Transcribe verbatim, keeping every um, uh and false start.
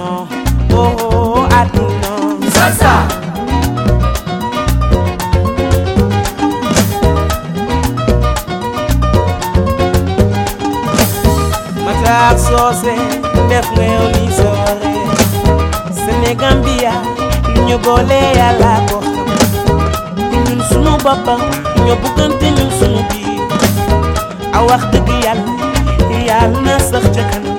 oh oh aduna salsa Matar Socé def réew li sore Sénégambia lu ñu boole Yàlla ko xam ñun sunu boppam ñoo bëggante ñun sunu biir a wax dëgg Yàlla Yàlla na sax ca kanam